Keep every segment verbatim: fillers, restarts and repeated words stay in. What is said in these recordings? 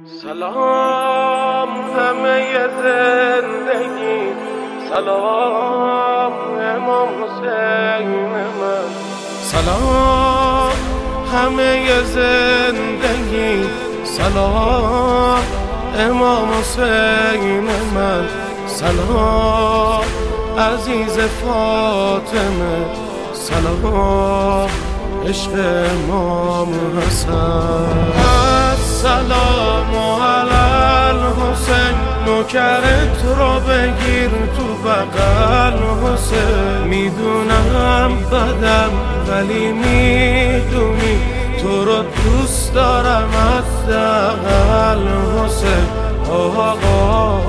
سلام همه زندگی، سلام امام حسین من. سلام همه زندگی، سلام امام حسین من. سلام عزیز فاطمه، سلام عشق امام حسن. السلام علی الحسین، نوکرت رو بگیر تو بغل حسین. میدونم بدم ولی میدونی تو رو دوست دارم حداقل حسین. آقا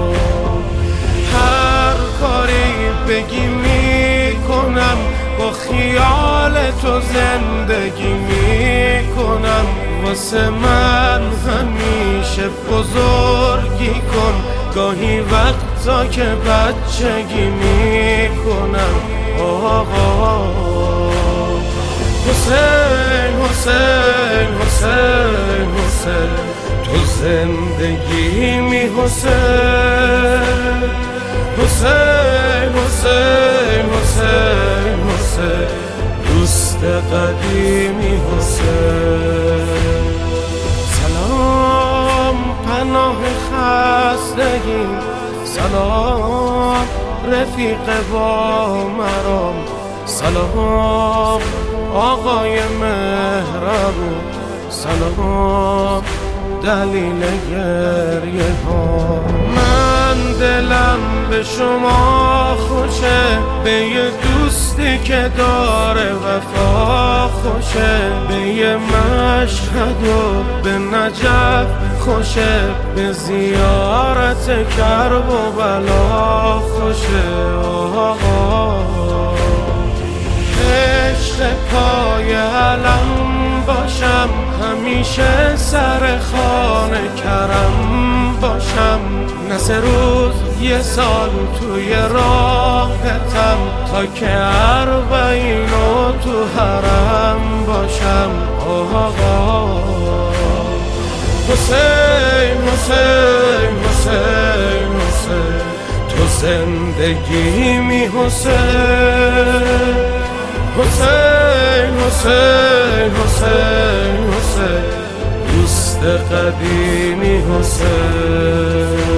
هر کاری بگی میکنم، با خیال تو زندگی میکنم. واسه من همیشه بزرگی کن، گاهی وقتا که بچگی میکنم. آقا حسین حسین حسین حسین، تو زندگی می حسین. حسین حسین حسین حسین، دوست قدیمی حسین. سلام پناه خستگی، سلام رفیق با مرام. سلام آقای مهربون، سلام دلیل گریه ها. من دلم به شما خوشه، به یه دوستی که داره وفا خوشه. به یه مشهد و به نجف خوشه، به زیارت کرب و بلا خوشه. آقا عشق پای علم باشم، همیشه سر خانه کرم باشم. نه سه روز یه سال توی راحتم، تا که اربعین و تو حرم باشم. آقا حسین حسین حسین حسین، تو زندگی می حسین. حسین حسین حسین حسین، دوست قدیمی حسین.